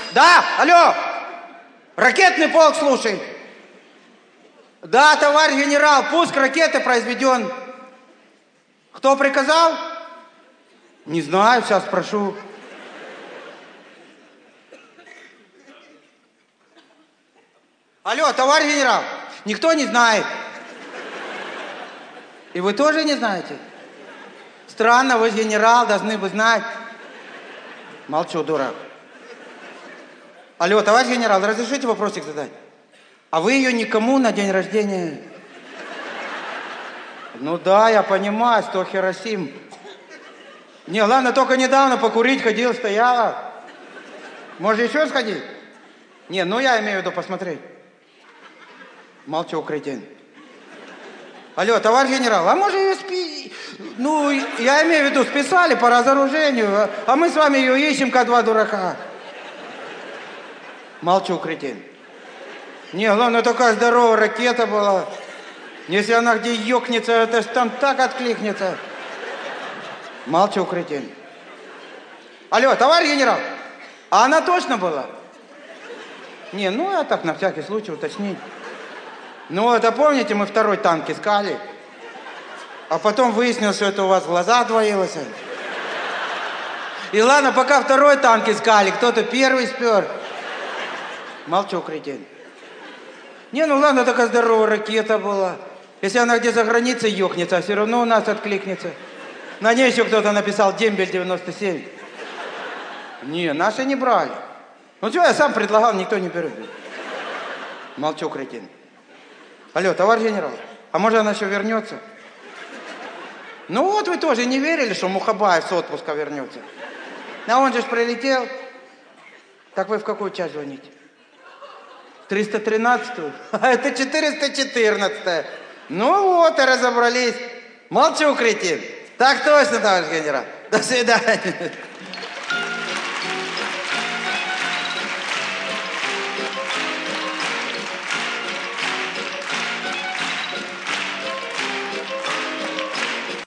Да, алло! Ракетный полк слушай. Да, товарищ генерал, пуск ракеты произведен. Кто приказал? Не знаю, сейчас спрошу. Алло, товарищ генерал, никто не знает. И вы тоже не знаете? Странно, вы генерал, должны бы знать. Молчу, дурак. Алло, товарищ генерал, разрешите вопросик задать? А вы ее никому на день рождения... Ну да, я понимаю, 100 Хиросим. Не, ладно, только недавно покурить ходил, стояла. Может, еще сходить? Не, ну я имею в виду посмотреть. Молчу, кретин. Алло, товарищ генерал, а может ее Ну, я имею в виду, списали по разоружению, а мы с вами ее ищем, как два дурака. Молчу, кретин. Не, главное, такая здоровая ракета была. Если она где ёкнется, это ж там так откликнется. Молчу, кретин. Алло, товарищ генерал, а она точно была? Не, ну я так на всякий случай уточнить. Ну, это помните, мы второй танк искали, а потом выяснилось, что это у вас глаза двоилось. И ладно, пока второй танк искали, кто-то первый спер. Молчу, кретин. Не, ну ладно, такая здоровая ракета была. Если она где за границей ёхнется, все равно у нас откликнется. На ней еще кто-то написал «Дембель 97». Не, наши не брали. Ну что, я сам предлагал, никто не берет. Молчу, кретин. Алло, товарищ генерал, а может она еще вернется? Ну вот вы тоже не верили, что Мухабаев с отпуска вернется. А он же прилетел. Так вы в какую часть звоните? 313-ю? А это 414-я. Ну вот и разобрались. Молчу, кретин. Так точно, товарищ генерал. До свидания.